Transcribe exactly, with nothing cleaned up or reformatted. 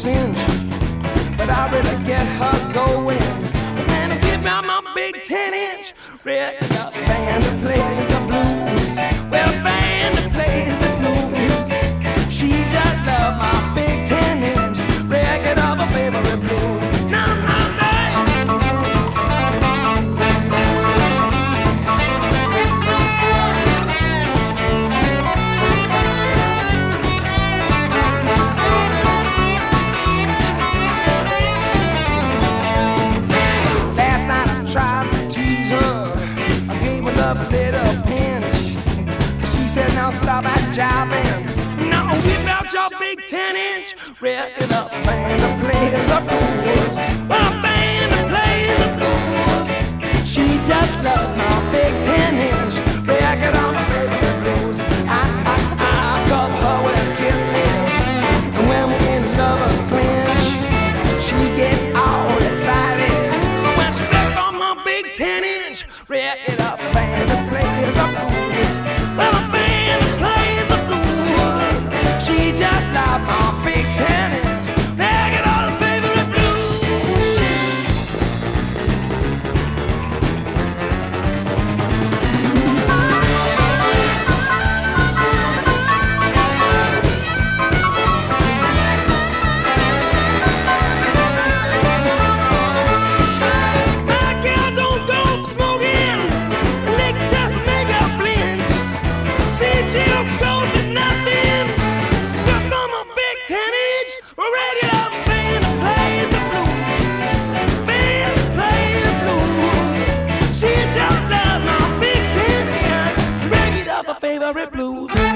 cinch, but I really get her going. When I give out my big ten inch record, a band that plays the blues. Well, a band that plays the blues. She just loves my big ten inch record of her favorite blues. Now, now, a little pinch. She said, now stop at jobbing. Now whip out your big ten inch record up, band that plays the blues. Well, a band that plays the blues. She just loves my big ten inch record on my favorite blues. I, I, I cover her with kisses, and when we're in lovers clinch, she gets all excited when she flips on my big ten inch record up. Well, a band that plays the blues. She just loves my big ten inch record on her favorite my girl don't go for smoking, lick just make her flinch. See, she don't go for nothing. Suck on my big ten inch regular band that plays the blues. Band that plays the blues. She just loves my big ten inch record of her favorite blues.